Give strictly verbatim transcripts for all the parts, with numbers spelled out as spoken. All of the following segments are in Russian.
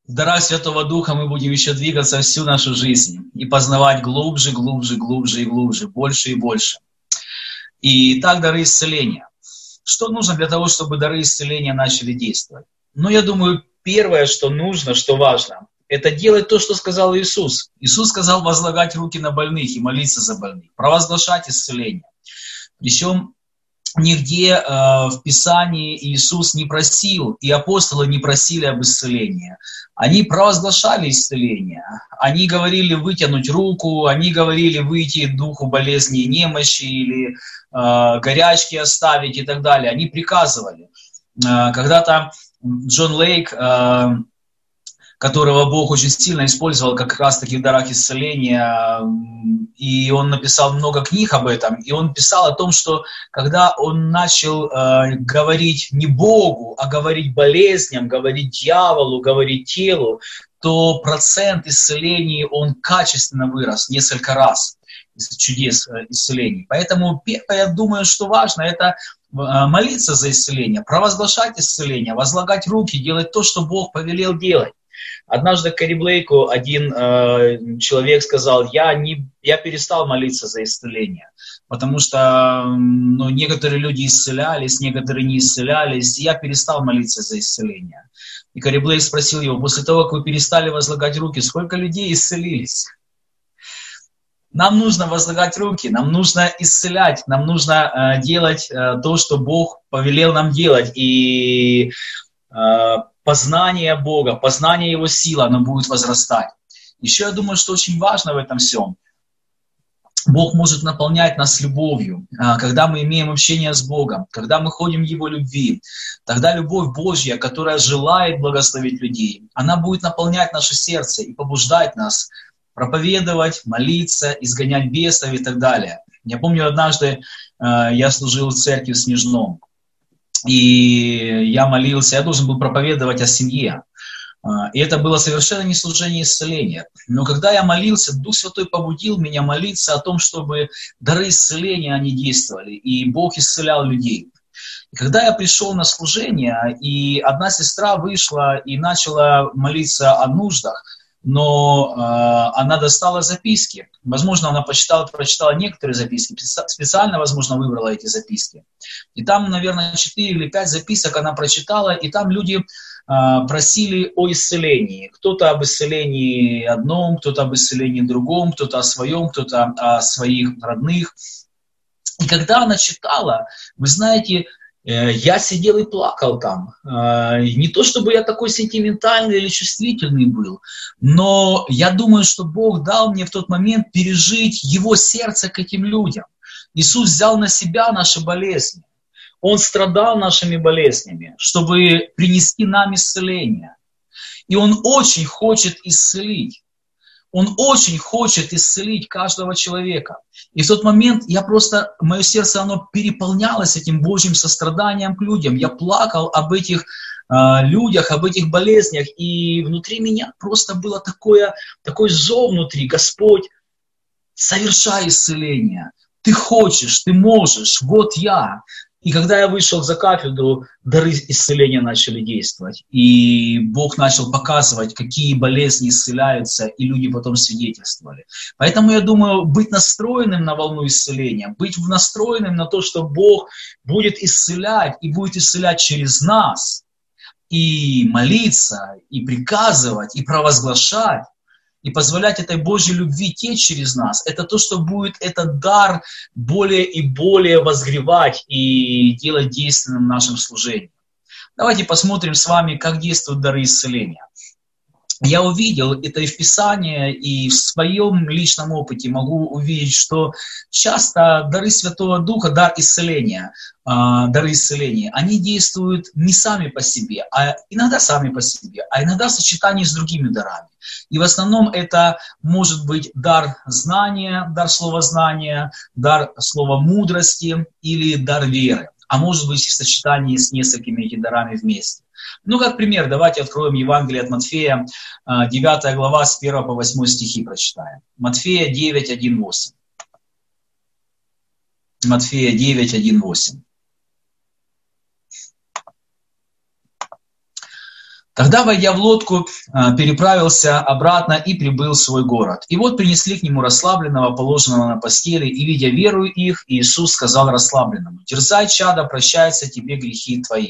В дарах Святого Духа мы будем еще двигаться всю нашу жизнь и познавать глубже, глубже, глубже и глубже, больше и больше. И так дары исцеления. Что нужно для того, чтобы дары исцеления начали действовать? Ну, я думаю, первое, что нужно, что важно, это делать то, что сказал Иисус. Иисус сказал возлагать руки на больных и молиться за больных, провозглашать исцеление. Причем нигде э, в Писании Иисус не просил, и апостолы не просили об исцелении. Они провозглашали исцеление. Они говорили вытянуть руку, они говорили выйти духу болезни и немощи, или э, горячки оставить и так далее. Они приказывали. Э, когда-то Джон Лейк, э, которого Бог очень сильно использовал как раз-таки в дарах исцеления, и он написал много книг об этом, и он писал о том, что когда он начал э, говорить не Богу, а говорить болезням, говорить дьяволу, говорить телу, то процент исцелений, он качественно вырос несколько раз, чудес исцелений. Поэтому первое, я думаю, что важно, это молиться за исцеление, провозглашать исцеление, возлагать руки, делать то, что Бог повелел делать. Однажды Кэрри Блейку один э, человек сказал, я, не, я перестал молиться за исцеление, потому что ну, некоторые люди исцелялись, некоторые не исцелялись, и я перестал молиться за исцеление. И Кэрри Блейк спросил его, после того, как вы перестали возлагать руки, сколько людей исцелились? Нам нужно возлагать руки, нам нужно исцелять, нам нужно э, делать э, то, что Бог повелел нам делать, и э, познание Бога, познание Его силы, оно будет возрастать. Еще я думаю, что очень важно в этом всем. Бог может наполнять нас любовью. Когда мы имеем общение с Богом, когда мы ходим в Его любви, тогда любовь Божья, которая желает благословить людей, она будет наполнять наше сердце и побуждать нас проповедовать, молиться, изгонять бесов и так далее. Я помню, однажды я служил в церкви в Снежном. И я молился, я должен был проповедовать о семье. И это было совершенно не служение исцеления. Но когда я молился, Дух Святой побудил меня молиться о том, чтобы дары исцеления, они действовали. И Бог исцелял людей. И когда я пришел на служение, и одна сестра вышла и начала молиться о нуждах, но э, она достала записки. Возможно, она почитала, прочитала некоторые записки, специально, возможно, выбрала эти записки. И там, наверное, четыре или пять записок она прочитала, и там люди э, просили о исцелении. Кто-то об исцелении одном, кто-то об исцелении другом, кто-то о своем, кто-то о своих родных. И когда она читала, вы знаете, я сидел и плакал там. Не то, чтобы я такой сентиментальный или чувствительный был, но я думаю, что Бог дал мне в тот момент пережить Его сердце к этим людям. Иисус взял на себя наши болезни. Он страдал нашими болезнями, чтобы принести нам исцеление. И Он очень хочет исцелить. Он очень хочет исцелить каждого человека. И в тот момент я просто, мое сердце, оно переполнялось этим Божьим состраданием к людям. Я плакал об этих э, людях, об этих болезнях. И внутри меня просто было такое, такой зов внутри. Господь, совершай исцеление. Ты хочешь, ты можешь, вот я. И когда я вышел за кафедру, дары исцеления начали действовать. И Бог начал показывать, какие болезни исцеляются, и люди потом свидетельствовали. Поэтому я думаю, быть настроенным на волну исцеления, быть настроенным на то, что Бог будет исцелять, и будет исцелять через нас, и молиться, и приказывать, и провозглашать, и позволять этой Божьей любви течь через нас, это то, что будет этот дар более и более возгревать и делать действенным в нашем служении. Давайте посмотрим с вами, как действуют дары исцеления. Я увидел это и в Писании, и в своем личном опыте могу увидеть, что часто дары Святого Духа, дар исцеления, дары исцеления, они действуют не сами по себе, а иногда сами по себе, а иногда в сочетании с другими дарами. И в основном это может быть дар знания, дар слова знания, дар слова мудрости или дар веры. А может быть и в сочетании с несколькими этими дарами вместе. Ну, как пример, давайте откроем Евангелие от Матфея, девятая глава, с первого по восьмой стихи прочитаем. Матфея девять, один, восемь. Матфея девять, один, восемь. Тогда, войдя в лодку, переправился обратно и прибыл в свой город. И вот принесли к нему расслабленного, положенного на постели, и, видя веру их, Иисус сказал расслабленному: «Дерзай, чадо, прощаются тебе грехи твои».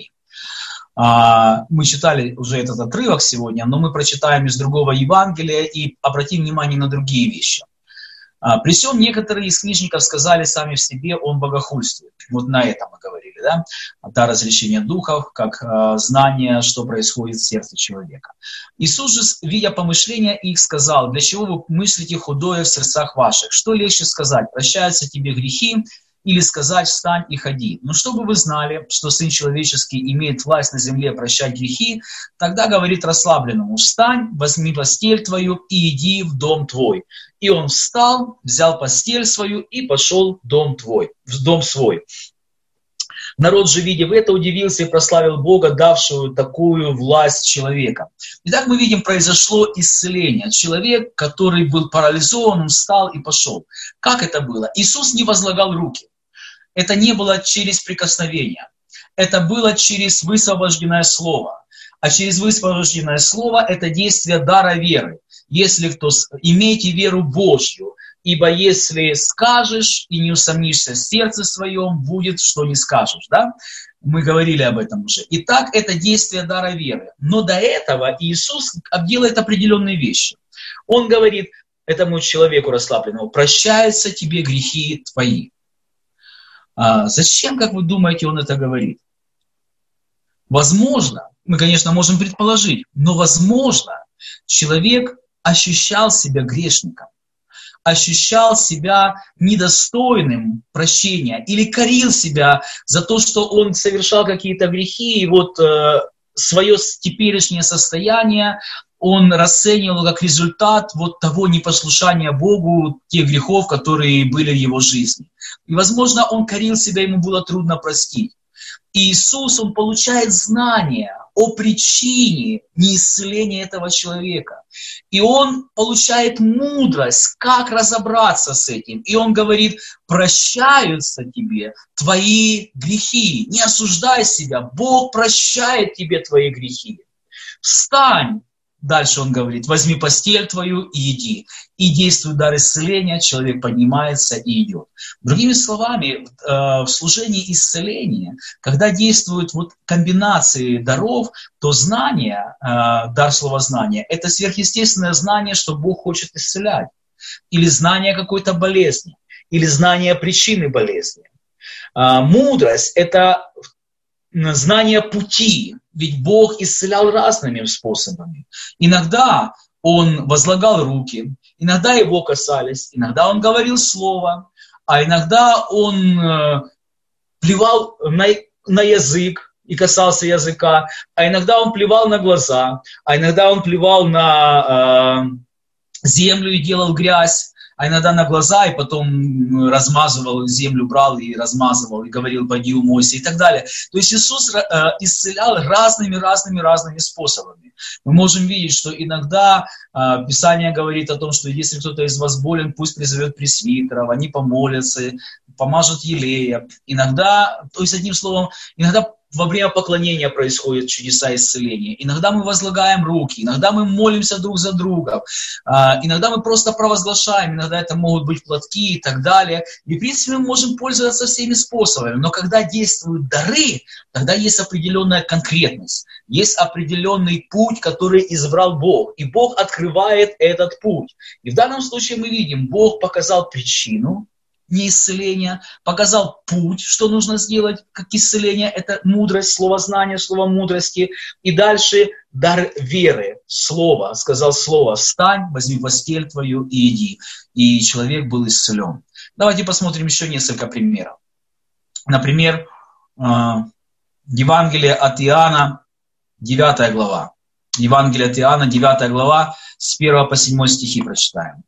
Мы читали уже этот отрывок сегодня, но мы прочитаем из другого Евангелия и обратим внимание на другие вещи. При всем некоторые из книжников сказали сами в себе: он богохульствует. Вот на этом мы говорили, да? Дар разрешения духов, как э, знание, что происходит в сердце человека. Иисус же, видя помышления их, сказал: для чего вы мыслите худое в сердцах ваших? Что легче сказать: прощаются тебе грехи, или сказать: встань и ходи? Но чтобы вы знали, что Сын Человеческий имеет власть на земле прощать грехи, тогда говорит расслабленному: встань, возьми постель твою и иди в дом твой. И он встал, взял постель свою и пошел в дом твой, в дом свой. Народ же, видя это, удивился и прославил Бога, давшего такую власть человека. Итак, мы видим, произошло исцеление. Человек, который был парализован, он встал и пошел. Как это было? Иисус не возлагал руки. Это не было через прикосновение. Это было через высвобожденное слово. А через высвобожденное слово – это действие дара веры. Если кто, имейте веру Божью, ибо если скажешь и не усомнишься в сердце своем, будет, что не скажешь. Да? Мы говорили об этом уже. Итак, это действие дара веры. Но до этого Иисус делает определенные вещи. Он говорит этому человеку расслабленному: прощаются тебе грехи твои. А зачем, как вы думаете, он это говорит? Возможно, мы, конечно, можем предположить, но, возможно, человек ощущал себя грешником, ощущал себя недостойным прощения или корил себя за то, что он совершал какие-то грехи, и вот э, свое теперешнее состояние он расценивал как результат вот того непослушания Богу, тех грехов, которые были в его жизни. И, возможно, он корил себя, ему было трудно простить. И Иисус, он получает знания о причине неисцеления этого человека. И он получает мудрость, как разобраться с этим. И он говорит: прощаются тебе твои грехи. Не осуждай себя, Бог прощает тебе твои грехи. Встань. Дальше он говорит: возьми постель твою и иди. И действует дар исцеления, человек поднимается и идет. Другими словами, в служении исцеления, когда действуют вот комбинации даров, то знание, дар словознания, это сверхъестественное знание, что Бог хочет исцелять. Или знание какой-то болезни, или знание причины болезни. Мудрость – это знание пути, ведь Бог исцелял разными способами. Иногда Он возлагал руки, иногда Его касались, иногда Он говорил слово, а иногда Он э, плевал на, на язык и касался языка, а иногда Он плевал на глаза, а иногда Он плевал на э, землю и делал грязь, а иногда на глаза, и потом размазывал, землю брал и размазывал, и говорил: пойди умойся, и так далее. То есть Иисус э, исцелял разными-разными-разными способами. Мы можем видеть, что иногда э, Писание говорит о том, что если кто-то из вас болен, пусть призовет пресвитеров, они помолятся, помажут елея. Иногда, то есть одним словом, иногда во время поклонения происходят чудеса исцеления. Иногда мы возлагаем руки, иногда мы молимся друг за другом, иногда мы просто провозглашаем, иногда это могут быть платки и так далее. И, в принципе, мы можем пользоваться всеми способами. Но когда действуют дары, тогда есть определенная конкретность, есть определенный путь, который избрал Бог. И Бог открывает этот путь. И в данном случае мы видим, Бог показал причину неисцеления, показал путь, что нужно сделать, как исцеление, это мудрость, слово знания, слово мудрости. И дальше дар веры, слово, сказал слово: встань, возьми постель твою и иди. И человек был исцелен. Давайте посмотрим еще несколько примеров. Например, Евангелие от Иоанна, девятая глава. Евангелие от Иоанна, девятая глава, с первого по седьмой стихи прочитаем.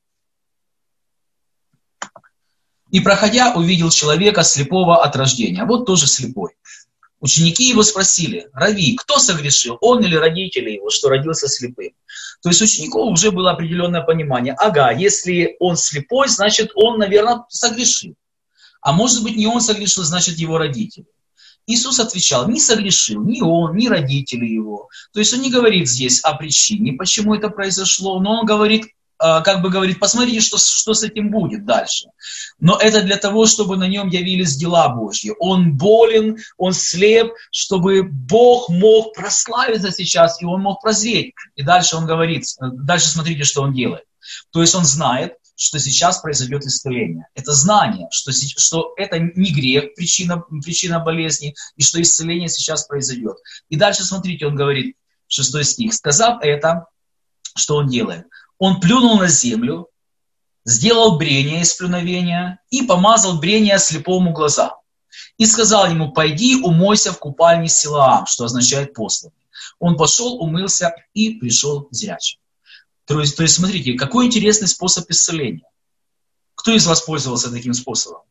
«И, проходя, увидел человека, слепого от рождения». Вот тоже слепой. Ученики его спросили: «Рави, кто согрешил, он или родители его, что родился слепым?» То есть у учеников уже было определенное понимание. Ага, если он слепой, значит, он, наверное, согрешил. А может быть, не он согрешил, значит, его родители. Иисус отвечал, не согрешил ни он, ни родители его. То есть он не говорит здесь о причине, почему это произошло, но он говорит, как бы говорит, посмотрите, что, что с этим будет дальше. Но это для того, чтобы на нем явились дела Божьи. Он болен, он слеп, чтобы Бог мог прославиться сейчас, и он мог прозреть. И дальше он говорит, дальше смотрите, что он делает. То есть он знает, что сейчас произойдет исцеление. Это знание, что, что это не грех, причина, причина болезни, и что исцеление сейчас произойдет. И дальше, смотрите, он говорит, шестой стих. Сказав это, что он делает? Он плюнул на землю, сделал брение из плюновения и помазал брение слепому глаза. И сказал ему, пойди умойся в купальне Силаам, что означает посланный. Он пошел, умылся и пришел зрячим. То есть, то есть, смотрите, какой интересный способ исцеления. Кто из вас пользовался таким способом?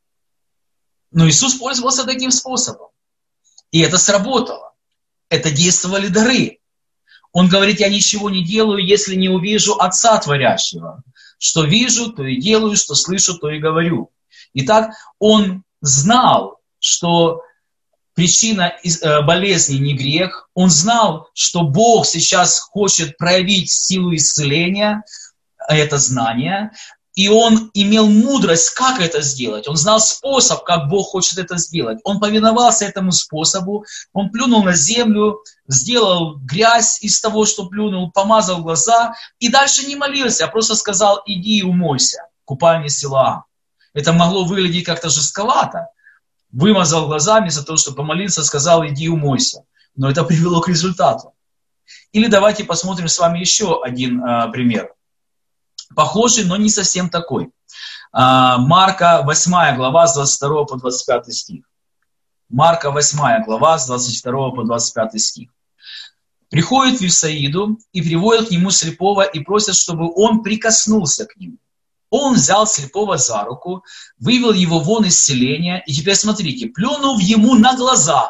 Ну, Иисус пользовался таким способом. И это сработало. Это действовали дары. Он говорит, я ничего не делаю, если не увижу Отца Творящего. Что вижу, то и делаю, что слышу, то и говорю. Итак, он знал, что причина болезни не грех. Он знал, что Бог сейчас хочет проявить силу исцеления, это знание. И он имел мудрость, как это сделать. Он знал способ, как Бог хочет это сделать. Он повиновался этому способу. Он плюнул на землю, сделал грязь из того, что плюнул, помазал глаза. И дальше не молился, а просто сказал, иди и умойся, купальня Силаам. Это могло выглядеть как-то жестковато. Вымазал глаза, вместо того, чтобы помолиться, сказал, иди умойся. Но это привело к результату. Или давайте посмотрим с вами еще один а, пример. Похожий, но не совсем такой. А, Марка восьмая глава с двадцать второго по двадцать пятый стих. Марка восьмая глава с двадцать второго по двадцать пятый стих. Приходит в Вифсаиду и приводят к нему слепого и просят, чтобы он прикоснулся к нему. Он взял слепого за руку, вывел его вон из селения, и теперь смотрите, плюнув ему на глаза.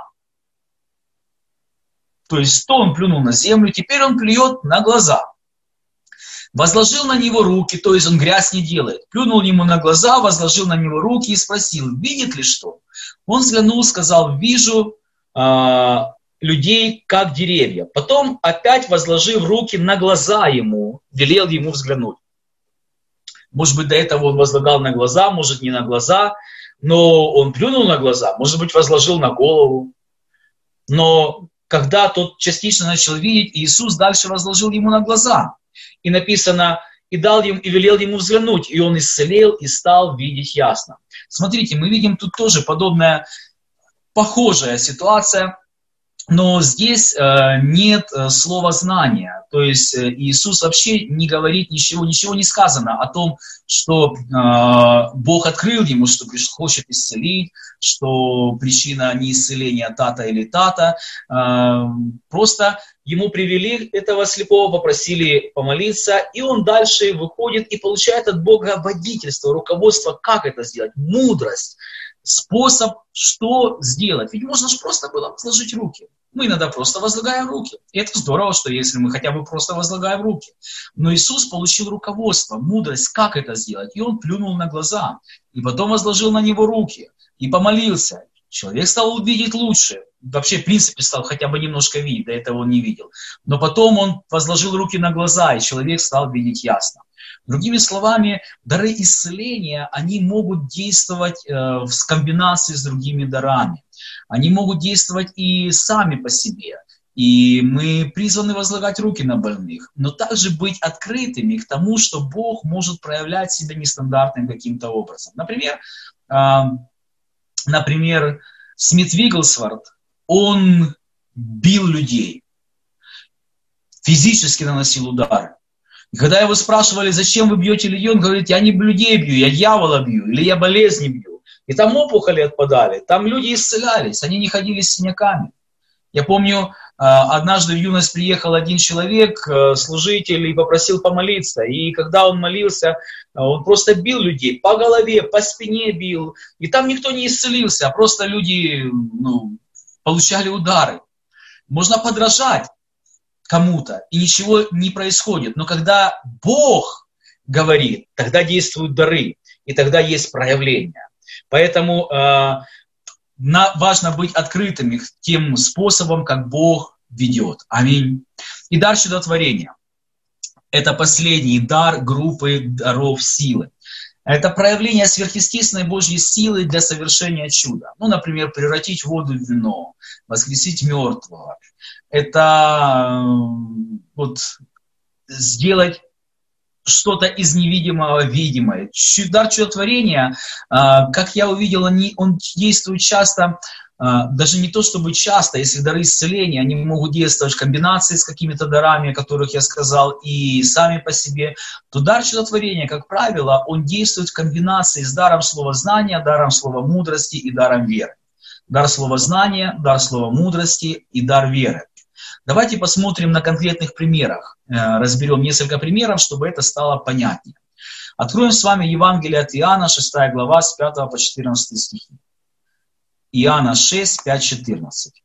То есть, то он плюнул на землю, теперь он плюет на глаза. Возложил на него руки, то есть он грязь не делает. Плюнул ему на глаза, возложил на него руки и спросил, видит ли что? Он взглянул, сказал, вижу э, людей, как деревья. Потом, опять возложив руки на глаза ему, велел ему взглянуть. Может быть, до этого он возлагал на глаза, может, не на глаза, но он плюнул на глаза, может быть, возложил на голову. Но когда тот частично начал видеть, Иисус дальше возложил ему на глаза. И написано, и дал ему, и велел ему взглянуть, и он исцелел и стал видеть ясно. Смотрите, мы видим тут тоже подобная, похожая ситуация, но здесь э, нет э, слова знания. То есть э, Иисус вообще не говорит ничего, ничего не сказано о том, что э, Бог открыл ему, что хочет исцелить, что причина не исцеления тата или тата. Э, просто ему привели этого слепого, попросили помолиться, и он дальше выходит и получает от Бога водительство, руководство, как это сделать, мудрость, способ, что сделать. Ведь можно же просто было сложить руки. Мы иногда просто возлагаем руки. И это здорово, что если мы хотя бы просто возлагаем руки. Но Иисус получил руководство, мудрость, как это сделать. И он плюнул на глаза. И потом возложил на него руки. И помолился. Человек стал видеть лучше. Вообще, в принципе, стал хотя бы немножко видеть. До этого он не видел. Но потом он возложил руки на глаза, и человек стал видеть ясно. Другими словами, дары исцеления, они могут действовать э, в комбинации с другими дарами. Они могут действовать и сами по себе. И мы призваны возлагать руки на больных, но также быть открытыми к тому, что Бог может проявлять себя нестандартным каким-то образом. Например, э, например Смит Вигглсворт, он бил людей, физически наносил удары. И когда его спрашивали, зачем вы бьете людей, он говорит, я не людей бью, я дьявола бью, или я болезни бью. И там опухоли отпадали, там люди исцелялись, они не ходили с синяками. Я помню, однажды в юность приехал один человек, служитель, и попросил помолиться. И когда он молился, он просто бил людей по голове, по спине бил. И там никто не исцелился, а просто люди ну, получали удары. Можно подражать кому-то, и ничего не происходит. Но когда Бог говорит, тогда действуют дары, и тогда есть проявление. Поэтому э, на, важно быть открытыми к тем способам, как Бог ведет. Аминь. И дар чудотворения. Это последний дар группы даров силы. Это проявление сверхъестественной Божьей силы для совершения чуда. Ну, например, превратить воду в вино, воскресить мертвого. Это вот, сделать что-то из невидимого видимое. Дар чудотворения, как я увидел, он действует часто, даже не то чтобы часто, если дары исцеления, они могут действовать в комбинации с какими-то дарами, о которых я сказал, и сами по себе, то дар чудотворения, как правило, он действует в комбинации с даром слова знания, даром слова мудрости и даром веры. Дар слова знания, дар слова мудрости и дар веры. Давайте посмотрим на конкретных примерах. Разберем несколько примеров, чтобы это стало понятнее. Откроем с вами Евангелие от Иоанна, шестая глава, с пятого по четырнадцатый стихи. Иоанна шесть, пять, четырнадцать.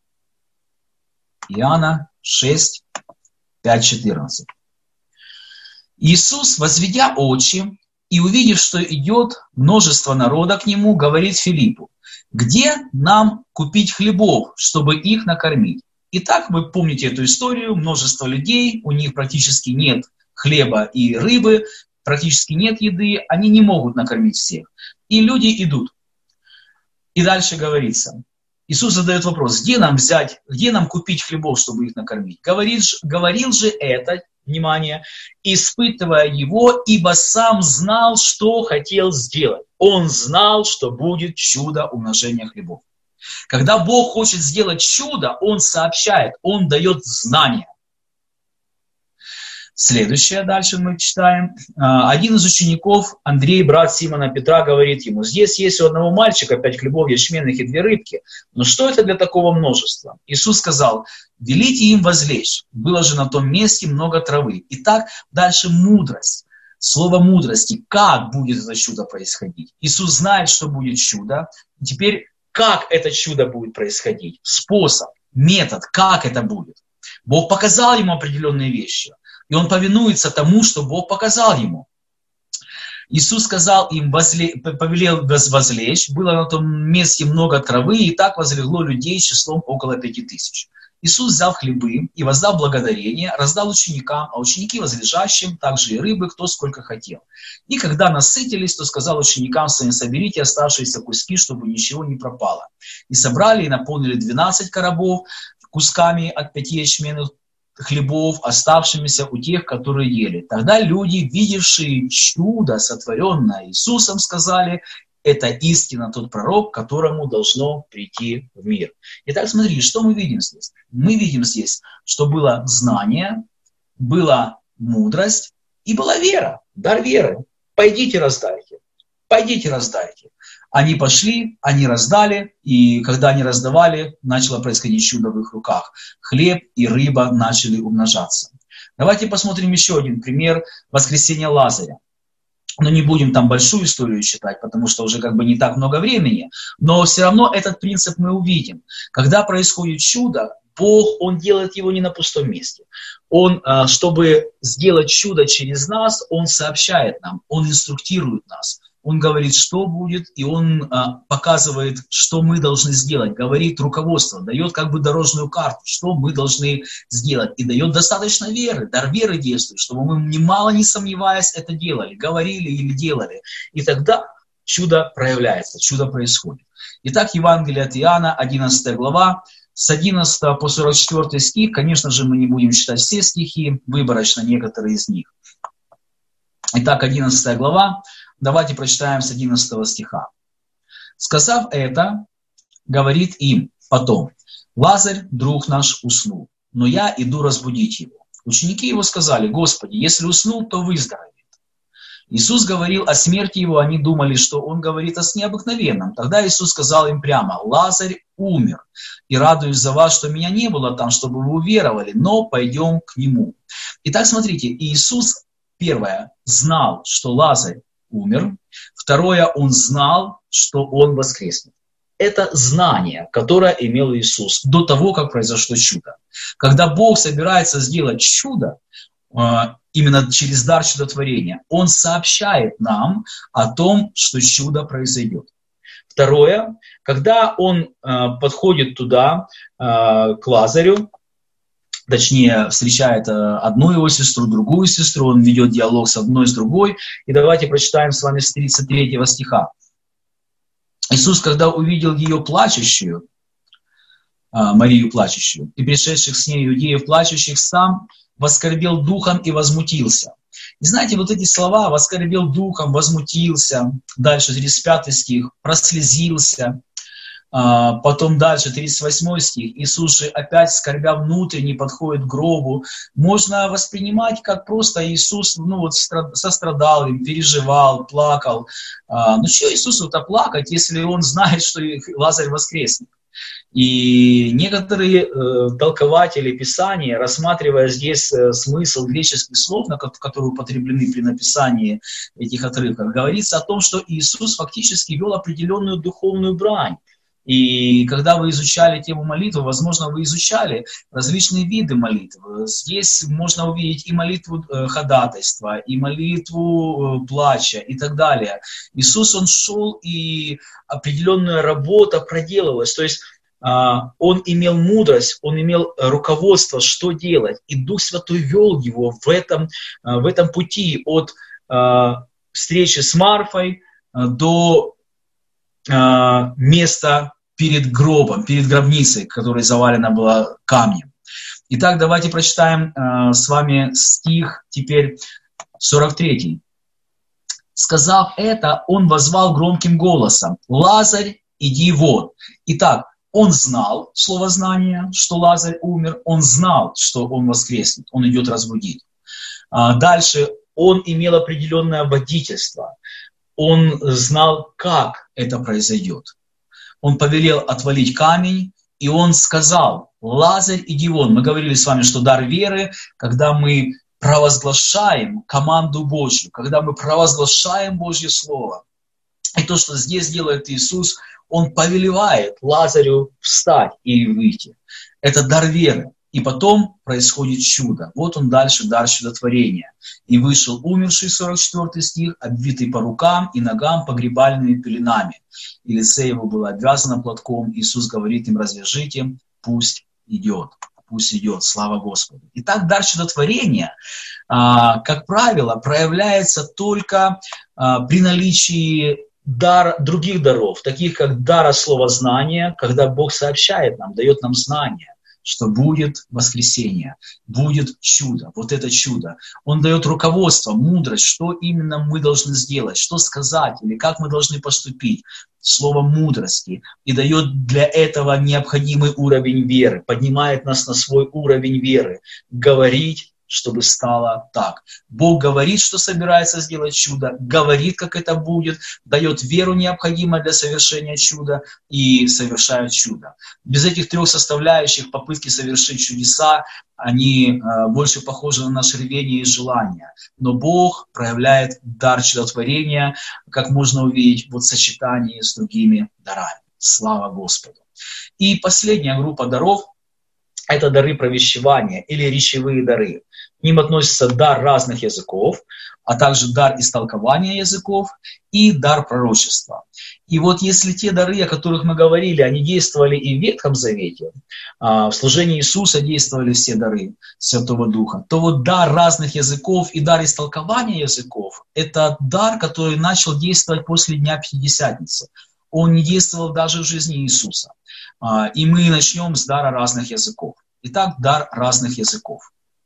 Иоанна шесть, пять, четырнадцать. Иисус, возведя очи и увидев, что идет множество народа к Нему, говорит Филиппу: где нам купить хлебов, чтобы их накормить? Итак, вы помните эту историю, множество людей, у них практически нет хлеба и рыбы, практически нет еды, они не могут накормить всех. И люди идут. И дальше говорится, Иисус задает вопрос, где нам взять, где нам купить хлебов, чтобы их накормить? Говорит, говорил же это, внимание, испытывая его, ибо сам знал, что хотел сделать. Он знал, что будет чудо умножения хлебов. Когда Бог хочет сделать чудо, Он сообщает, Он дает знания. Следующее, дальше мы читаем. Один из учеников, Андрей, брат Симона Петра, говорит ему: здесь есть у одного мальчика пять хлебов ячменных и две рыбки. Но что это для такого множества? Иисус сказал: велите им возлечь. Было же на том месте много травы. Итак, дальше мудрость. Слово мудрости. Как будет это чудо происходить? Иисус знает, что будет чудо. Теперь, как это чудо будет происходить? Способ, метод, как это будет? Бог показал ему определенные вещи. И он повинуется тому, что Бог показал ему. Иисус сказал им, возле... повелел возлечь, было на том месте много травы, и так возлегло людей числом около пяти тысяч. Иисус взял хлебы и, воздав благодарение, раздал ученикам, а ученики возлежащим, также и рыбы, кто сколько хотел. И когда насытились, то сказал ученикам своим: соберите оставшиеся куски, чтобы ничего не пропало. И собрали и наполнили двенадцать коробов кусками от пяти ячменных хлебов, оставшимися у тех, которые ели. Тогда люди, видевшие чудо, сотворенное Иисусом, сказали: это истинно тот пророк, которому должно прийти в мир. Итак, смотрите, что мы видим здесь? Мы видим здесь, что было знание, была мудрость и была вера, дар веры. Пойдите раздайте, пойдите раздайте. Они пошли, они раздали, и когда они раздавали, начало происходить чудо в их руках. Хлеб и рыба начали умножаться. Давайте посмотрим еще один пример воскресения Лазаря. Но не будем там большую историю читать, потому что уже как бы не так много времени. Но все равно этот принцип мы увидим. Когда происходит чудо, Бог, Он делает его не на пустом месте. Он, чтобы сделать чудо через нас, Он сообщает нам, Он инструктирует нас. Он говорит, что будет, и Он а, показывает, что мы должны сделать, говорит руководство, дает как бы дорожную карту, что мы должны сделать, и дает достаточно веры, дар веры действует, чтобы мы немало не сомневаясь это делали, говорили или делали, и тогда чудо проявляется, чудо происходит. Итак, Евангелие от Иоанна, одиннадцатая глава, с одиннадцатого по сорок четвёртый стих, конечно же, мы не будем читать все стихи, выборочно некоторые из них. Итак, одиннадцатая глава. Давайте прочитаем с одиннадцатого стиха. «Сказав это, говорит им потом: Лазарь, друг наш, уснул, но я иду разбудить его. Ученики его сказали: Господи, если уснул, то выздоровеет. Иисус говорил о смерти его, они думали, что он говорит о сне обыкновенном. Тогда Иисус сказал им прямо: Лазарь умер, и радуюсь за вас, что меня не было там, чтобы вы уверовали, но пойдем к нему». Итак, смотрите, Иисус, первое, знал, что Лазарь умер. Второе, он знал, что он воскреснет. Это знание, которое имел Иисус до того, как произошло чудо. Когда Бог собирается сделать чудо, именно через дар чудотворения, Он сообщает нам о том, что чудо произойдет. Второе, когда он подходит туда, к Лазарю, точнее, встречает одну его сестру, другую сестру, он ведет диалог с одной, с другой. И давайте прочитаем с вами с тридцать третьего стиха. Иисус, когда увидел ее плачущую, Марию плачущую, и пришедших с ней иудеев плачущих, сам воскорбел духом и возмутился. И знаете, вот эти слова «воскорбел духом», «возмутился», дальше тридцать пятый стих, «прослезился», потом дальше тридцать восьмой стих, Иисус же опять, скорбя внутренне, подходит к гробу. Можно воспринимать, как просто Иисус ну, вот, сострадал им, переживал, плакал. Ну что Иисусу-то плакать, если он знает, что Лазарь воскреснет? И некоторые э, толкователи Писания, рассматривая здесь э, смысл греческих слов, которые употреблены при написании этих отрывков, говорится о том, что Иисус фактически вел определенную духовную брань. И когда вы изучали тему молитвы, возможно, вы изучали различные виды молитв. Здесь можно увидеть и молитву ходатайства, и молитву плача и так далее. Иисус, Он шел, и определенная работа проделывалась. То есть Он имел мудрость, Он имел руководство, что делать. И Дух Святой вел Его в этом, в этом пути от встречи с Марфой до места перед гробом, перед гробницей, которая завалена была камнем. Итак, давайте прочитаем э, с вами стих теперь сорок третий. «Сказав это, он воззвал громким голосом: Лазарь, иди вон». Итак, он знал, слово знание, что Лазарь умер, он знал, что он воскреснет, он идет разбудить. А дальше он имел определенное водительство. Он знал, как это произойдет. Он повелел отвалить камень, и он сказал: Лазарь, иди вон. Мы говорили с вами, что дар веры, когда мы провозглашаем команду Божью, когда мы провозглашаем Божье Слово. И то, что здесь делает Иисус, Он повелевает Лазарю встать и выйти. Это дар веры. И потом происходит чудо. Вот он дальше, дар чудотворения. «И вышел умерший», сорок четвёртый стих, «обвитый по рукам и ногам погребальными пеленами. И лице его было обвязано платком. Иисус говорит им: развяжите, пусть идет». Пусть идет, слава Господу. Итак, дар чудотворения, как правило, проявляется только при наличии дар, других даров, таких как дар словознания, когда Бог сообщает нам, дает нам знания, что будет воскресение, будет чудо, вот это чудо. Он дает руководство, мудрость, что именно мы должны сделать, что сказать или как мы должны поступить. Слово мудрости. И дает для этого необходимый уровень веры, поднимает нас на свой уровень веры. Говорить, чтобы стало так. Бог говорит, что собирается сделать чудо, говорит, как это будет, дает веру, необходимую для совершения чуда, и совершает чудо. Без этих трех составляющих попытки совершить чудеса, они э, больше похожи на наше рвение и желание. Но Бог проявляет дар чудотворения, как можно увидеть вот в сочетании с другими дарами. Слава Господу. И последняя группа даров — это дары провещевания или речевые дары. К ним относится дар разных языков, а также дар истолкования языков и дар пророчества. И вот если те дары, о которых мы говорили, они действовали и в Ветхом Завете, в служении Иисуса действовали все дары Святого Духа, то вот дар разных языков и дар истолкования языков — это дар, который начал действовать после Дня Пятидесятницы. Он не действовал даже в жизни Иисуса. И мы начнем с дара разных языков. Итак, дар разных языков.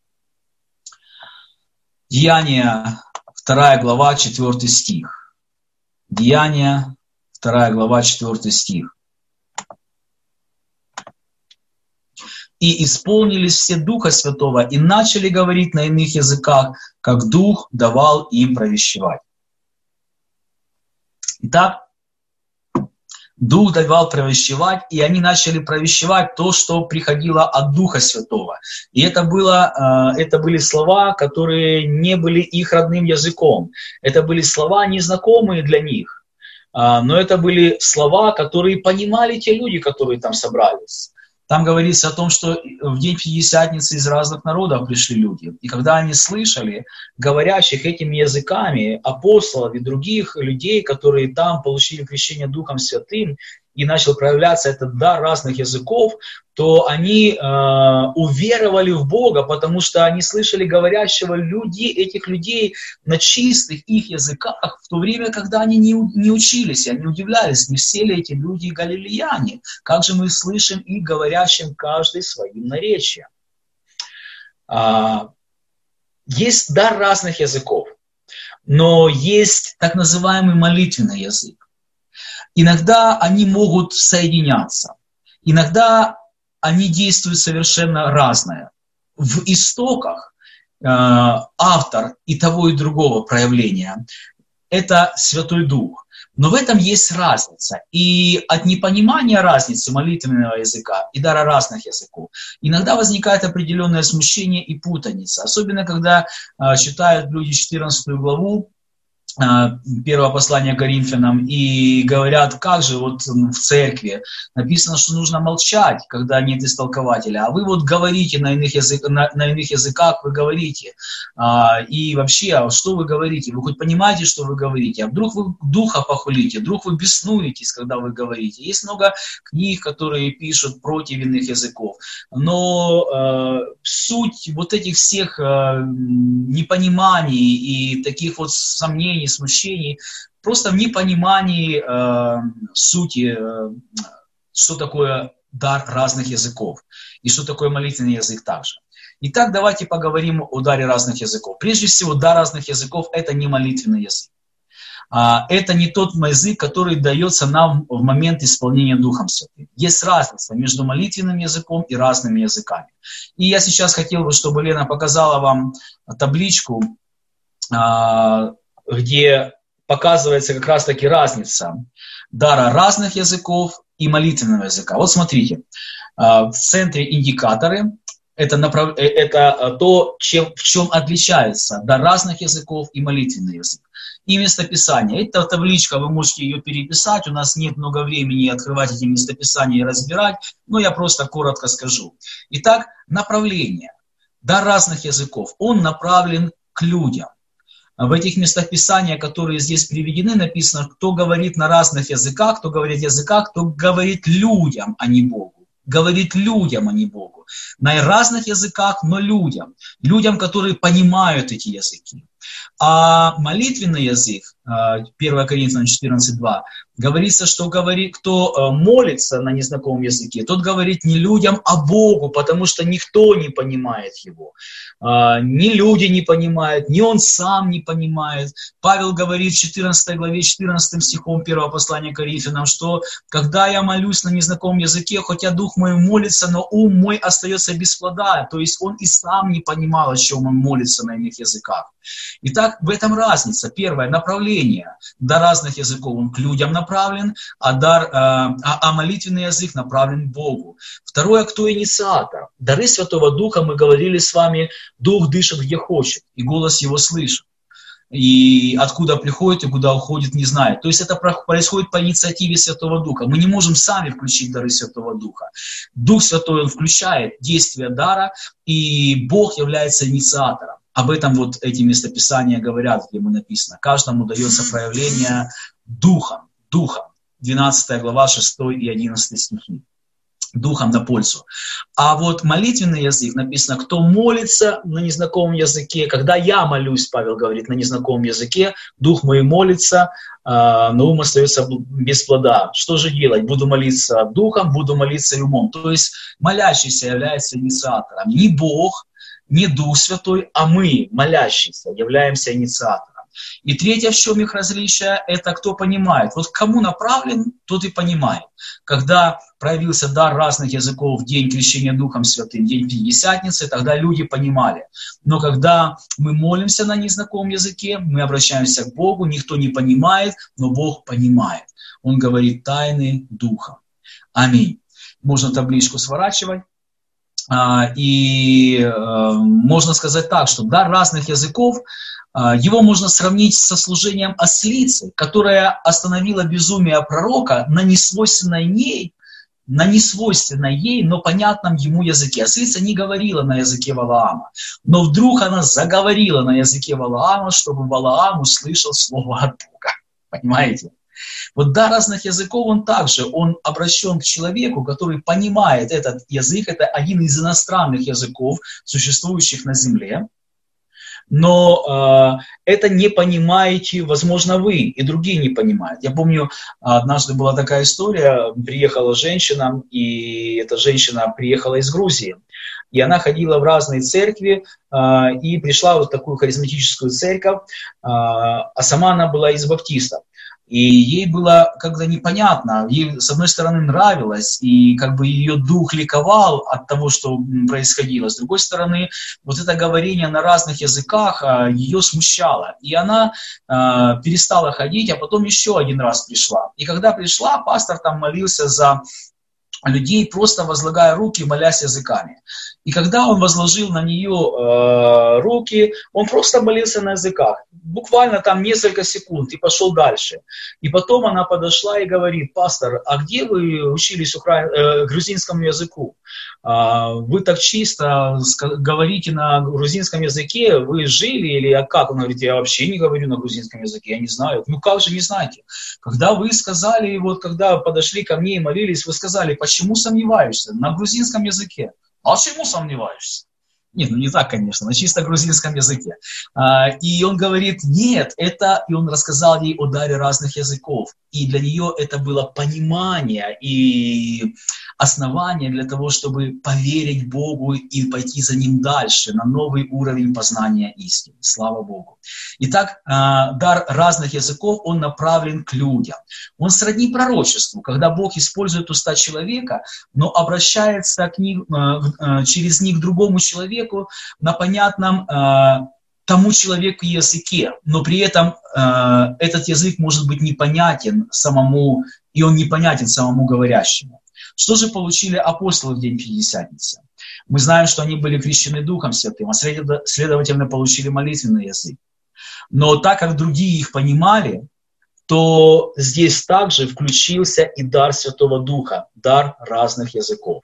Деяния, вторая глава, четвёртый стих. Деяния, вторая глава, четвёртый стих. «И исполнились все Духа Святого, и начали говорить на иных языках, как Дух давал им провещевать». Итак, Дух давал провещевать, и они начали провещевать то, что приходило от Духа Святого. И это, было, это были слова, которые не были их родным языком. Это были слова, незнакомые для них. Но это были слова, которые понимали те люди, которые там собрались. Там говорится о том, что в день Пятидесятницы из разных народов пришли люди. И когда они слышали говорящих этими языками апостолов и других людей, которые там получили крещение Духом Святым, и начал проявляться этот дар разных языков, то они э, уверовали в Бога, потому что они слышали говорящего людей, этих людей на чистых их языках, в то время, когда они не, не учились, и они удивлялись, не все ли эти люди галилеяне, как же мы слышим их говорящим каждый своим наречием. А, есть дар разных языков, но есть так называемый молитвенный язык. Иногда они могут соединяться, иногда они действуют совершенно разное. В истоках э, автор и того, и другого проявления – это Святой Дух. Но в этом есть разница. И от непонимания разницы молитвенного языка и дара разных языков иногда возникает определенное смущение и путаница. Особенно, когда э, читают люди четырнадцатую главу первого послания Коринфянам и говорят, как же вот в церкви написано, что нужно молчать, когда нет истолкователя, а вы вот говорите на иных, язык, на, на иных языках, вы говорите, а, и вообще, что вы говорите, вы хоть понимаете, что вы говорите, а вдруг вы духа похулите, вдруг вы беснуетесь, когда вы говорите. Есть много книг, которые пишут против иных языков, но э, суть вот этих всех э, непониманий и таких вот сомнений, смущений, просто в непонимании э, сути, э, что такое дар разных языков и что такое молитвенный язык также. Итак, давайте поговорим о даре разных языков. Прежде всего, дар разных языков – это не молитвенный язык. А, это не тот язык, который дается нам в момент исполнения Духом Святым. Есть разница между молитвенным языком и разными языками. И я сейчас хотел бы, чтобы Лена показала вам табличку, а, где показывается как раз-таки разница дара разных языков и молитвенного языка. Вот смотрите, в центре индикаторы, это, направ... это то, чем, в чем отличается дар разных языков и молитвенный язык. И местописание. Эта табличка, вы можете ее переписать, у нас нет много времени открывать эти местописания и разбирать, но я просто коротко скажу. Итак, направление. Дар разных языков, он направлен к людям. В этих местах Писания, которые здесь приведены, написано, кто говорит на разных языках, кто говорит языках, кто говорит людям, а не Богу. Говорит людям, а не Богу. На разных языках, но людям. Людям, которые понимают эти языки. А молитвенный язык, первое Коринфянам четырнадцать два, говорится, что говорит, кто молится на незнакомом языке, тот говорит не людям, а Богу, потому что никто не понимает его. Ни люди не понимают, ни он сам не понимает. Павел говорит в четырнадцатой главе, четырнадцатым стихом первого послания Коринфянам, что когда я молюсь на незнакомом языке, хотя дух мой молится, но ум мой остается без плода. То есть он и сам не понимал, о чем он молится на иных языках. Итак, в этом разница. Первое, направление. Дар разных языков он к людям направлен, а, дар, э, а, а молитвенный язык направлен к Богу. Второе, кто инициатор. Дары Святого Духа, мы говорили с вами, Дух дышит где хочет, и голос его слышит. И откуда приходит и куда уходит, не знает. То есть это происходит по инициативе Святого Духа. Мы не можем сами включить дары Святого Духа. Дух Святой, он включает действие дара, и Бог является инициатором. Об этом вот эти местописания говорят, где мы написано. Каждому дается проявление Духом. Духом. двенадцатая глава, шестой и одиннадцатый стихи. Духом на пользу. А вот молитвенный язык написано, кто молится на незнакомом языке. Когда я молюсь, Павел говорит, на незнакомом языке, дух мой молится, но ум остается без плода. Что же делать? Буду молиться духом, буду молиться и умом. То есть молящийся является инициатором. Не Бог, не Дух Святой, а мы, молящиеся, являемся инициатором. И третье, в чем их различие, это кто понимает. Вот кому направлен, тот и понимает. Когда проявился дар разных языков в день крещения Духом Святым, день Пятидесятницы, тогда люди понимали. Но когда мы молимся на незнакомом языке, мы обращаемся к Богу, никто не понимает, но Бог понимает. Он говорит тайны Духа. Аминь. Можно табличку сворачивать. И можно сказать так, что дар разных языков, его можно сравнить со служением ослицы, которая остановила безумие пророка на несвойственной ей на несвойственной ей, но понятном ему языке. Ослица не говорила на языке Валаама, но вдруг она заговорила на языке Валаама, чтобы Валаам услышал слово от Бога. Понимаете? Вот дар разных языков, он также, он обращен к человеку, который понимает этот язык, это один из иностранных языков, существующих на земле, но э, это не понимаете, возможно, вы, и другие не понимают. Я помню, однажды была такая история, приехала женщина, и эта женщина приехала из Грузии, и она ходила в разные церкви, э, и пришла в вот такую харизматическую церковь, э, а сама она была из баптистов. И ей было как-то непонятно, ей с одной стороны нравилось, и как бы ее дух ликовал от того, что происходило. С другой стороны, вот это говорение на разных языках ее смущало. И она э, перестала ходить, а потом еще один раз пришла. И когда пришла, пастор там молился за людей, просто возлагая руки, молясь языками. И когда он возложил на нее э, руки, он просто молился на языках. Буквально там несколько секунд и пошел дальше. И потом она подошла и говорит: пастор, а где вы учились укра... э, грузинскому языку? Э, вы так чисто говорите на грузинском языке, вы жили или а как? Он говорит: я вообще не говорю на грузинском языке, я не знаю. Ну как же не знаете? Когда вы сказали, вот когда подошли ко мне и молились, вы сказали: почему сомневаешься? На грузинском языке. А почему сомневаешься? Нет, ну не так, конечно, на чисто грузинском языке. И он говорит: нет, это... И он рассказал ей о даре разных языков. И для нее это было понимание и основание для того, чтобы поверить Богу и пойти за Ним дальше, на новый уровень познания истины. Слава Богу. Итак, дар разных языков, он направлен к людям. Он сродни пророчеству, когда Бог использует уста человека, но обращается к ним, через них к другому человеку на понятном тому человеку языке, но при этом э, этот язык может быть непонятен самому, и он непонятен самому говорящему. Что же получили апостолы в день Пятидесятницы? Мы знаем, что они были крещены Духом Святым, а следовательно, получили молитвенный язык. Но так как другие их понимали, то здесь также включился и дар Святого Духа, дар разных языков.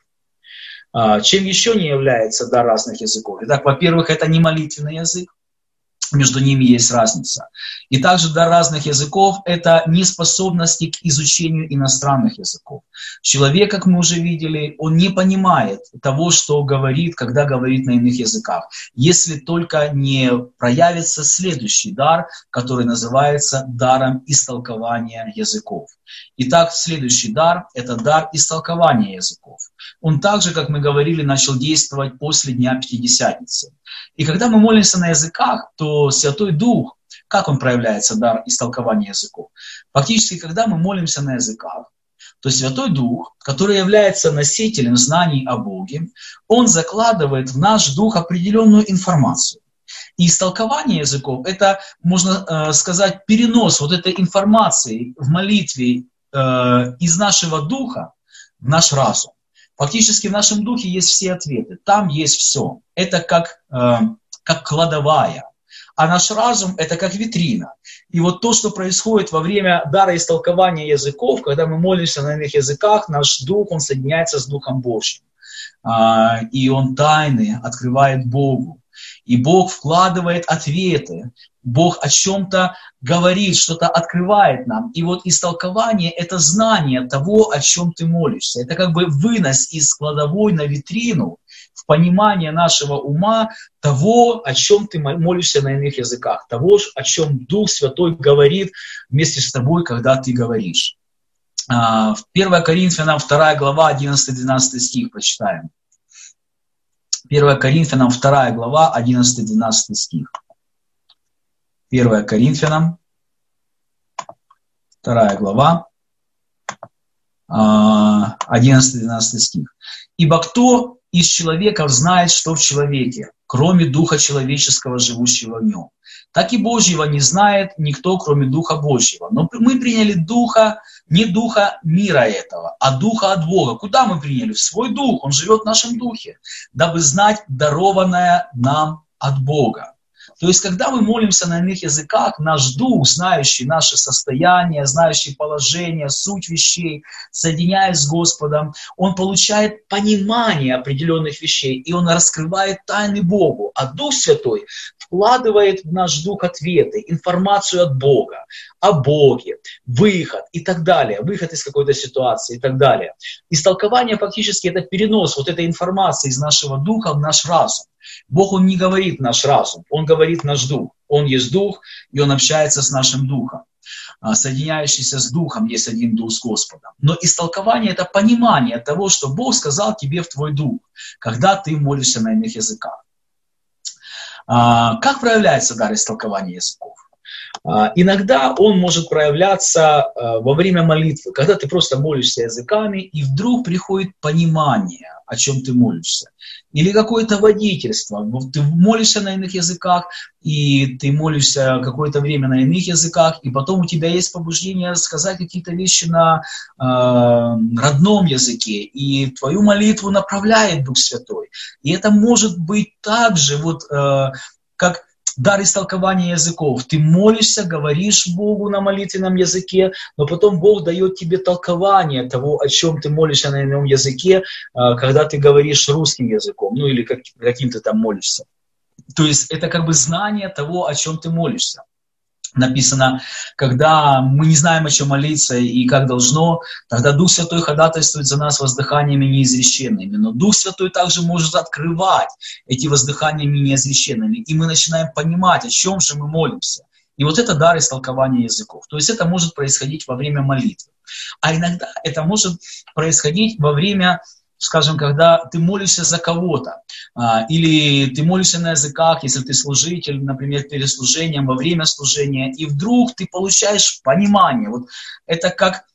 Чем еще не является дар разных языков? Итак, во-первых, это не молитвенный язык. Между ними есть разница. И также дар разных языков – это неспособности к изучению иностранных языков. Человек, как мы уже видели, он не понимает того, что говорит, когда говорит на иных языках, если только не проявится следующий дар, который называется даром истолкования языков. Итак, следующий дар – это дар истолкования языков. Он также, как мы говорили, начал действовать после Дня Пятидесятницы. И когда мы молимся на языках, то Святой Дух, как он проявляется, дар истолкования языков? Фактически, когда мы молимся на языках, то Святой Дух, который является носителем знаний о Боге, он закладывает в наш дух определенную информацию. И истолкование языков – это, можно э, сказать, перенос вот этой информации в молитве э, из нашего духа в наш разум. Фактически в нашем духе есть все ответы, там есть все. Это как, э, как кладовая. А наш разум – это как витрина. И вот то, что происходит во время дара истолкования языков, когда мы молимся на иных языках, наш дух, он соединяется с Духом Божьим. Э, и он тайны открывает Богу. И Бог вкладывает ответы, Бог о чем-то говорит, что-то открывает нам. И вот истолкование – это знание того, о чем ты молишься. Это как бы вынос из кладовой на витрину в понимание нашего ума того, о чем ты молишься на иных языках, того, о чем Дух Святой говорит вместе с тобой, когда ты говоришь. первое Коринфянам вторая глава, одиннадцатый-двенадцатый стих прочитаем. первое Коринфянам вторая глава, одиннадцатый-двенадцатый стих. первое Коринфянам вторая глава, одиннадцатый-двенадцатый стих. «Ибо кто из человеков знает, что в человеке, кроме Духа человеческого, живущего в нем? Так и Божьего не знает никто, кроме Духа Божьего. Но мы приняли Духа, не Духа мира этого, а Духа от Бога». Куда мы приняли? В свой Дух, Он живет в нашем Духе, дабы знать дарованное нам от Бога. То есть, когда мы молимся на иных языках, наш дух, знающий наше состояние, знающий положение, суть вещей, соединяясь с Господом, он получает понимание определенных вещей, и он раскрывает тайны Богу. А Дух Святой вкладывает в наш дух ответы, информацию от Бога, о Боге, выход и так далее, выход из какой-то ситуации и так далее. Истолкование фактически это перенос вот этой информации из нашего духа в наш разум. Бог, Он не говорит наш разум, Он говорит наш дух. Он есть дух, и Он общается с нашим духом. Соединяющийся с духом есть один дух с Господом. Но истолкование – это понимание того, что Бог сказал тебе в твой дух, когда ты молишься на иных языках. Как проявляется дар истолкования языков? Иногда он может проявляться во время молитвы, когда ты просто молишься языками, и вдруг приходит понимание, о чем ты молишься. Или какое-то водительство. Ты молишься на иных языках, и ты молишься какое-то время на иных языках, и потом у тебя есть побуждение сказать какие-то вещи на э, родном языке, и твою молитву направляет Дух Святой. И это может быть также, вот, э, как дар истолкования языков. Ты молишься, говоришь Богу на молитвенном языке, но потом Бог дает тебе толкование того, о чем ты молишься на ином языке, когда ты говоришь русским языком, ну или как, каким ты там молишься. То есть это как бы знание того, о чем ты молишься. Написано, когда мы не знаем, о чем молиться и как должно, тогда Дух Святой ходатайствует за нас воздыханиями неизреченными. Но Дух Святой также может открывать эти воздыханиями неизреченными. И мы начинаем понимать, о чем же мы молимся. И вот это дар истолкования языков. То есть это может происходить во время молитвы. А иногда это может происходить во время, скажем, когда ты молишься за кого-то, или ты молишься на языках, если ты служитель, например, перед служением, во время служения, и вдруг ты получаешь понимание. Вот это как,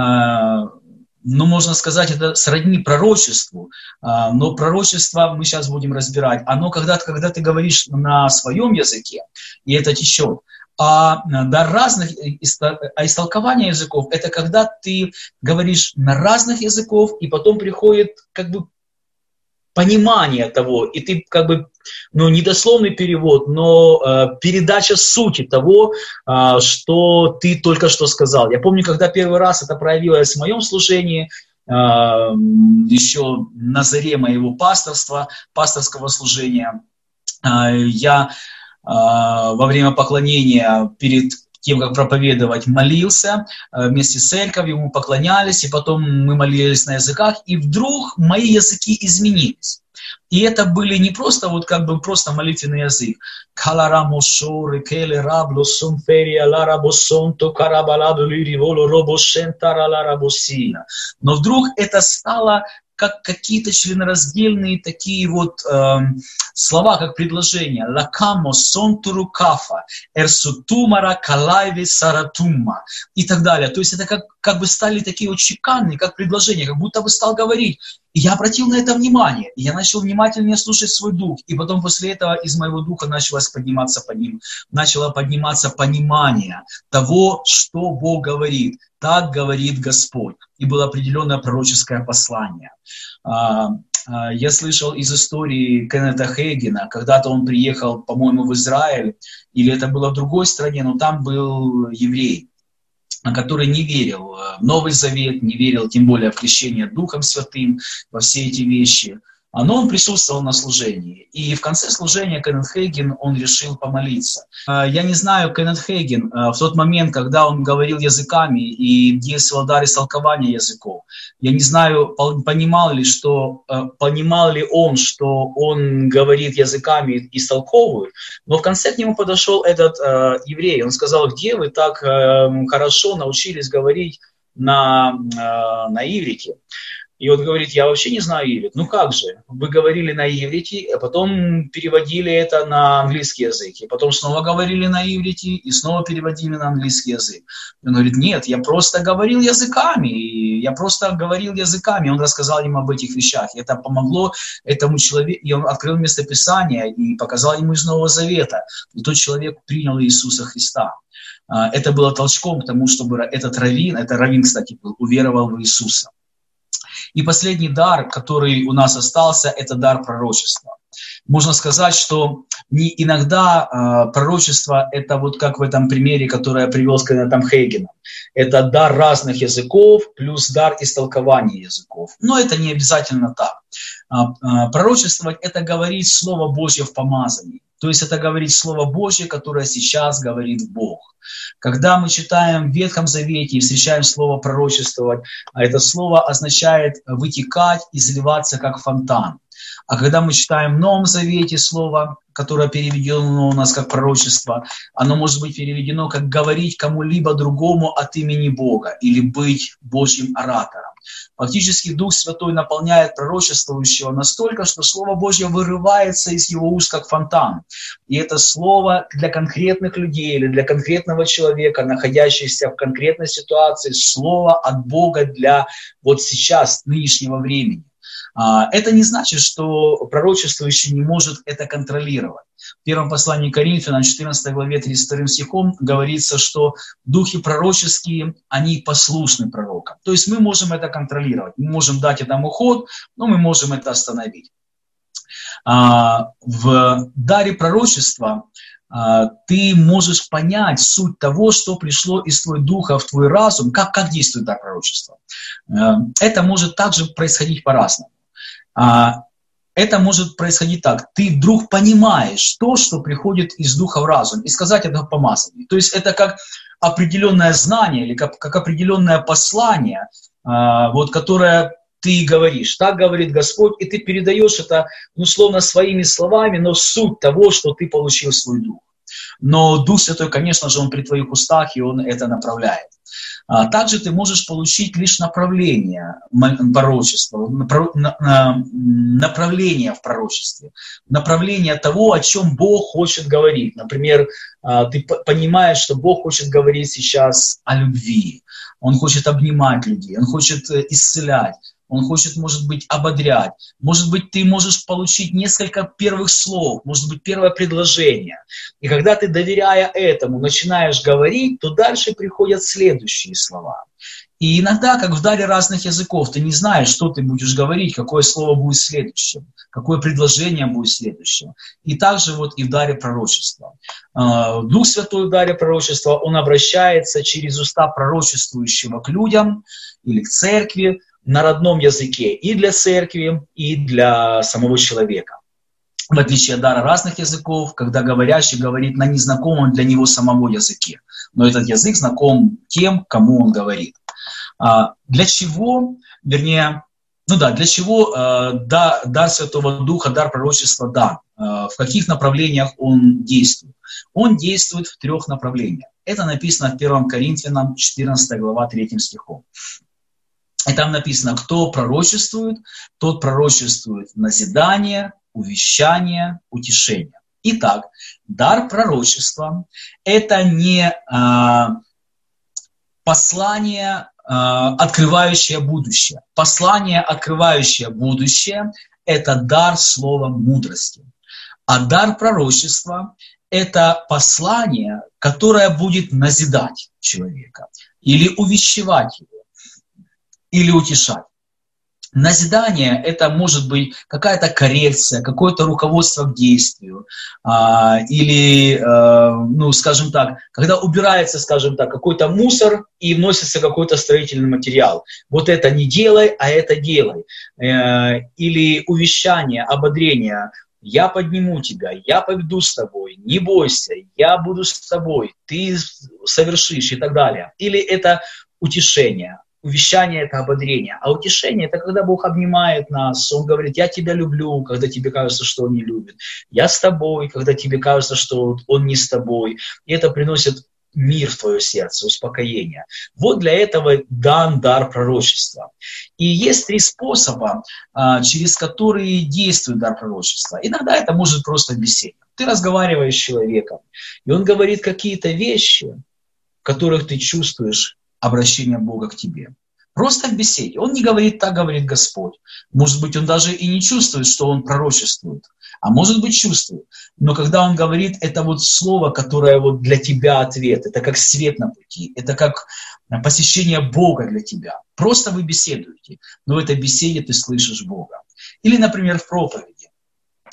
ну, можно сказать, это сродни пророчеству, но пророчество мы сейчас будем разбирать. Оно когда, когда ты говоришь на своем языке, и это течет. А дар разных, а истолкование языков – это когда ты говоришь на разных языков, и потом приходит как бы понимание того, и ты как бы, ну, не дословный перевод, но э, передача сути того, э, что ты только что сказал. Я помню, когда первый раз это проявилось в моем служении, э, еще на заре моего пасторства, пасторского служения, э, я во время поклонения перед тем, как проповедовать, молился вместе с церковью, мы поклонялись, и потом мы молились на языках, и вдруг мои языки изменились. И это были не просто вот как бы просто молитвенный язык. Но вдруг это стало как какие-то членораздельные такие вот э, слова, как предложения. Лакамо сонтуру кафа, эрсутумара калайви саратума и так далее. То есть это как, как бы стали такие вот чеканные, как предложения, как будто бы стал говорить. И я обратил на это внимание. И я начал внимательнее слушать свой дух. И потом после этого из моего духа началось подниматься по ним. Начало подниматься понимание того, что Бог говорит. Так говорит Господь. И было определенное пророческое послание. Я слышал из истории Кеннета Хейгена, когда-то он приехал, по-моему, в Израиль, или это было в другой стране, но там был еврей, который не верил в Новый Завет, не верил тем более в крещение Духом Святым, во все эти вещи. Но он присутствовал на служении. И в конце служения Кеннет Хейген, он решил помолиться. Я не знаю, Кеннет Хейген, в тот момент, когда он говорил языками и действовал дар истолкования языков, я не знаю, понимал ли, что, понимал ли он, что он говорит языками и истолковывает, но в конце к нему подошел этот э, еврей. Он сказал: где вы так э, хорошо научились говорить на, э, на иврите? И он говорит: я вообще не знаю иврит. Ну как же? Вы говорили на иврите, а потом переводили это на английский язык. И потом снова говорили на иврите, и снова переводили на английский язык. Он говорит: нет, я просто говорил языками. И я просто говорил языками. И он рассказал им об этих вещах. И это помогло этому человеку. И он открыл местописание и показал ему из Нового Завета. И тот человек принял Иисуса Христа. Это было толчком к тому, чтобы этот раввин, это раввин, кстати, был, уверовал в Иисуса. И последний дар, который у нас остался, это дар пророчества. Можно сказать, что не иногда э, пророчество – это вот как в этом примере, который я привел с Кеннетом Хейгеном. Это дар разных языков плюс дар истолкования языков. Но это не обязательно так. А, а, пророчествовать – это говорить Слово Божье в помазании. То есть это говорить Слово Божье, которое сейчас говорит Бог. Когда мы читаем в Ветхом Завете и встречаем слово «пророчествовать», это слово означает вытекать, изливаться как фонтан. А когда мы читаем в Новом Завете слово, которое переведено у нас как пророчество, оно может быть переведено как говорить кому-либо другому от имени Бога или быть Божьим оратором. Фактически Дух Святой наполняет пророчествующего настолько, что Слово Божье вырывается из его уст как фонтан. И это слово для конкретных людей или для конкретного человека, находящегося в конкретной ситуации, слово от Бога для вот сейчас, нынешнего времени. Это не значит, что пророчествующий не может это контролировать. В первом послании к Коринфянам, четырнадцатой главе, тридцать вторым стихом говорится, что духи пророческие, они послушны пророкам. То есть мы можем это контролировать, мы можем дать этому ход, но мы можем это остановить. В даре пророчества ты можешь понять суть того, что пришло из твоего духа в твой разум, как, как действует дар пророчества. Это может также происходить по-разному. Это может происходить так. Ты вдруг понимаешь то, что приходит из духа в разум, и сказать это в помазании. То есть это как определенное знание или как, как определенное послание, вот, которое ты говоришь. Так говорит Господь, и ты передаешь это, ну, словно своими словами, но суть того, что ты получил в свой дух. Но Дух Святой, конечно же, Он при твоих устах, и Он это направляет. Также ты можешь получить лишь направление пророчества, направление в пророчестве, направление того, о чем Бог хочет говорить. Например, ты понимаешь, что Бог хочет говорить сейчас о любви, Он хочет обнимать людей, Он хочет исцелять. Он хочет, может быть, ободрять. Может быть, ты можешь получить несколько первых слов, может быть, первое предложение. И когда ты, доверяя этому, начинаешь говорить, то дальше приходят следующие слова. И иногда, как в даре разных языков, ты не знаешь, что ты будешь говорить, какое слово будет следующим, какое предложение будет следующим. И также вот и в даре пророчества. Дух Святой в даре пророчества, он обращается через уста пророчествующего к людям или к церкви, на родном языке и для церкви, и для самого человека. В отличие от дара разных языков, когда говорящий говорит на незнакомом для него самого языке. Но этот язык знаком тем, кому он говорит. Для чего, вернее, ну да, для чего да, дар Святого Духа, дар пророчества, да, в каких направлениях он действует? Он действует в трех направлениях. Это написано в первом Коринфянам, четырнадцатой глава, третьим стихом. И там написано, кто пророчествует, тот пророчествует назидание, увещание, утешение. Итак, дар пророчества – это не э, послание, э, открывающее будущее. Послание, открывающее будущее – это дар слова мудрости. А дар пророчества – это послание, которое будет назидать человека или увещевать его, или утешать. Назидание – это может быть какая-то коррекция, какое-то руководство к действию. А, или, а, ну, скажем так, когда убирается, скажем так, какой-то мусор и вносится какой-то строительный материал. Вот это не делай, а это делай. Э, или увещание, ободрение. Я подниму тебя, я поведу с тобой, не бойся, я буду с тобой, ты совершишь и так далее. Или это утешение. Увещание – это ободрение, а утешение – это когда Бог обнимает нас, Он говорит, я тебя люблю, когда тебе кажется, что Он не любит, я с тобой, когда тебе кажется, что Он не с тобой, и это приносит мир в твое сердце, успокоение. Вот для этого дан дар пророчества. И есть три способа, через которые действует дар пророчества. Иногда это может просто беседа. Ты разговариваешь с человеком, и он говорит какие-то вещи, в которых ты чувствуешь обращение Бога к тебе. Просто в беседе. Он не говорит, так говорит Господь. Может быть, он даже и не чувствует, что он пророчествует. А может быть, чувствует. Но когда он говорит, это вот слово, которое вот для тебя ответ. Это как свет на пути. Это как посещение Бога для тебя. Просто вы беседуете. Но в этой беседе ты слышишь Бога. Или, например, в проповеди.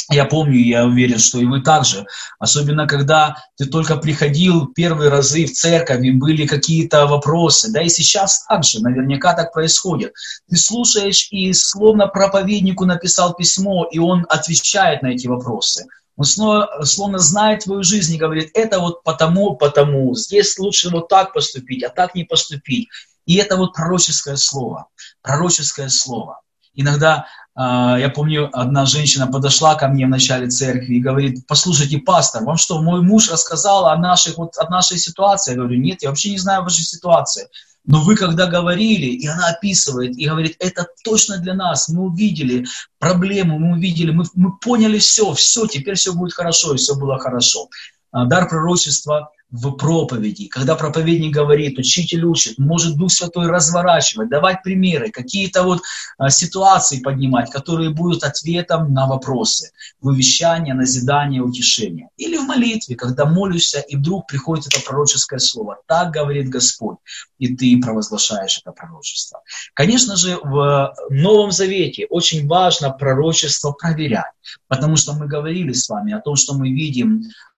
Я помню, я уверен, что и вы также, особенно когда ты только приходил первые разы в церковь, и были какие-то вопросы, да и сейчас также, наверняка так происходит. Ты слушаешь, и словно проповеднику написал письмо, и он отвечает на эти вопросы. Он словно, словно знает твою жизнь и говорит, это вот потому, потому, здесь лучше вот так поступить, а так не поступить. И это вот пророческое слово, пророческое слово. Иногда, я помню, одна женщина подошла ко мне в начале церкви и говорит, послушайте, пастор, вам что, мой муж рассказал о, наших, вот, о нашей ситуации? Я говорю, нет, я вообще не знаю вашей ситуации. Но вы когда говорили, и она описывает, и говорит, это точно для нас, мы увидели проблему, мы увидели, мы, мы поняли все, все, теперь все будет хорошо, и все было хорошо. Дар пророчества в проповеди. Когда проповедник говорит, учитель учит, может Дух Святой разворачивать, давать примеры, какие-то вот а, ситуации поднимать, которые будут ответом на вопросы, вывещание, назидание, утешение. Или в молитве, когда молишься, и вдруг приходит это пророческое слово. Так говорит Господь, и ты провозглашаешь это пророчество. Конечно же, в Новом Завете очень важно пророчество проверять, потому что мы говорили с вами о том, что мы видим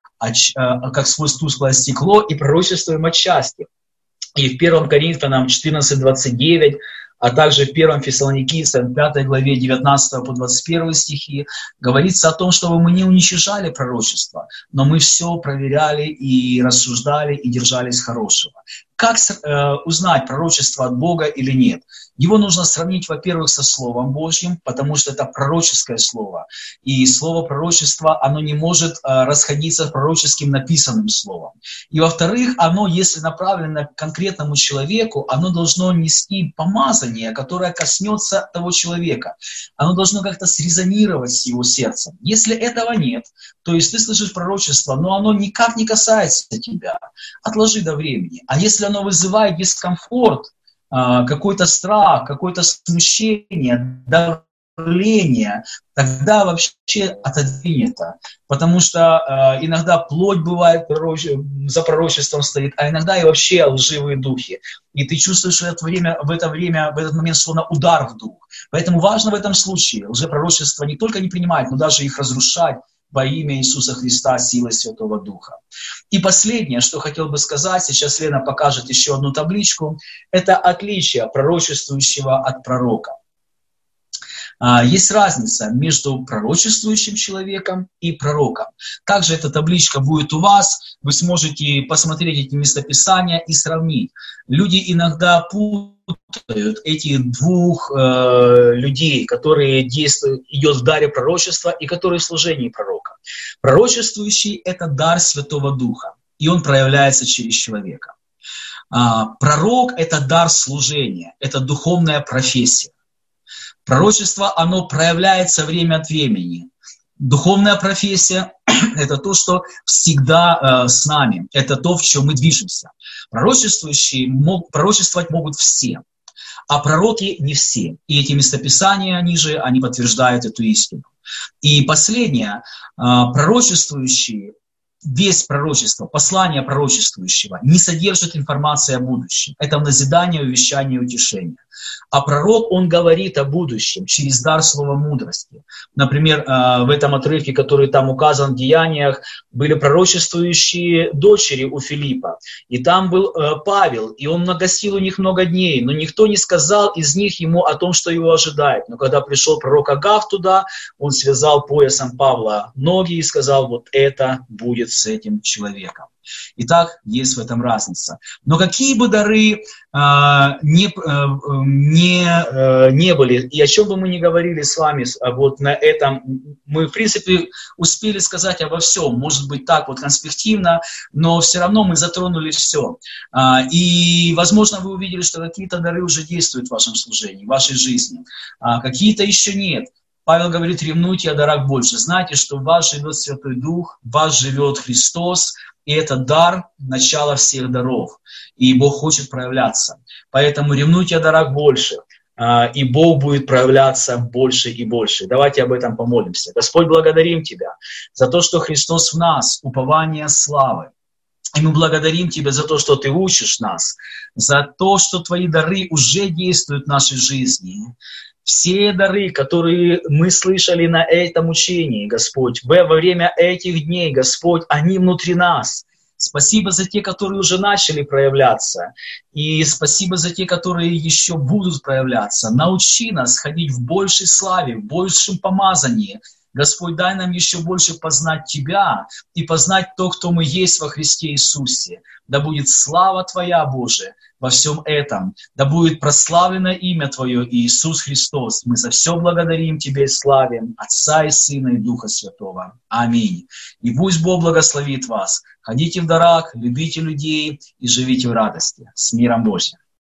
как сквозь тусклое стекло, и пророчествуем отчасти. И в первом Коринфянам четырнадцать двадцать девять, а также в первом Фессалоникийцам пятой главе девятнадцатого по двадцать первый стихи говорится о том, чтобы мы не уничижали пророчество, но мы все проверяли и рассуждали и держались хорошего. Как э, узнать, пророчество от Бога или нет? Его нужно сравнить, во-первых, со Словом Божьим, потому что это пророческое слово. И слово пророчества, оно не может э, расходиться с пророческим написанным словом. И во-вторых, оно, если направлено к конкретному человеку, оно должно нести помазание, которое коснется того человека. Оно должно как-то срезонировать с его сердцем. Если этого нет, то есть ты слышишь пророчество, но оно никак не касается тебя, отложи до времени. А если оно вызывает дискомфорт, какой-то страх, какое-то смущение, давление, тогда вообще отодвинь это. Потому что иногда плоть бывает за пророчеством стоит, а иногда и вообще лживые духи. И ты чувствуешь в это время, в это время, в этот момент словно удар в дух. Поэтому важно в этом случае лжепророчество не только не принимать, но даже их разрушать во имя Иисуса Христа силой Святого Духа. И последнее, что хотел бы сказать, сейчас Лена покажет еще одну табличку, это отличие пророчествующего от пророка. Есть разница между пророчествующим человеком и пророком. Также эта табличка будет у вас, вы сможете посмотреть эти местописания и сравнить. Люди иногда путают этих двух э, людей, которые действуют, идет в даре пророчества и которые в служении пророка. Пророчествующий – это дар Святого Духа, и он проявляется через человека. А, пророк – это дар служения, это духовная профессия. Пророчество, оно проявляется время от времени. Духовная профессия – это то, что всегда э, с нами, это то, в чем мы движемся. Пророчествующие, мог, пророчествовать могут все, а пророки не все. И эти местописания, они же, они подтверждают эту истину. И последнее, э, пророчествующие, весь пророчество, послание пророчествующего не содержит информации о будущем. Это назидание, увещание, утешение. А пророк, он говорит о будущем через дар слова мудрости. Например, в этом отрывке, который там указан в Деяниях, были пророчествующие дочери у Филиппа. И там был Павел, и он нагостил у них много дней, но никто не сказал из них ему о том, что его ожидает. Но когда пришел пророк Агав туда, он связал поясом Павла ноги и сказал, вот это будет с этим человеком. Итак, есть в этом разница. Но какие бы дары э, не, э, не, э, не были, и о чем бы мы ни говорили с вами вот на этом, мы, в принципе, успели сказать обо всем. Может быть, так вот конспективно, но все равно мы затронули все. Э, и, возможно, вы увидели, что какие-то дары уже действуют в вашем служении, в вашей жизни, а какие-то еще нет. Павел говорит, ревнуйте о дарах больше. Знайте, что в вас живет Святой Дух, в вас живет Христос, и это дар, начало всех даров. И Бог хочет проявляться. Поэтому ревнуйте о дарах больше, и Бог будет проявляться больше и больше. Давайте об этом помолимся. Господь, благодарим Тебя за то, что Христос в нас, упование славы. И мы благодарим Тебя за то, что Ты учишь нас, за то, что Твои дары уже действуют в нашей жизни. все дары, которые мы слышали на этом учении, Господь, во время этих дней, Господь, они внутри нас. Спасибо за те, которые уже начали проявляться. И спасибо за те, которые еще будут проявляться. Научи нас ходить в большей славе, в большем помазании. Господь, дай нам еще больше познать Тебя и познать то, кто мы есть во Христе Иисусе. Да будет слава Твоя, Боже, во всем этом. Да будет прославлено имя Твое, Иисус Христос. Мы за все благодарим Тебя и славим Отца и Сына и Духа Святого. Аминь. И пусть Бог благословит вас. Ходите в дарах, любите людей и живите в радости. С миром Божьим.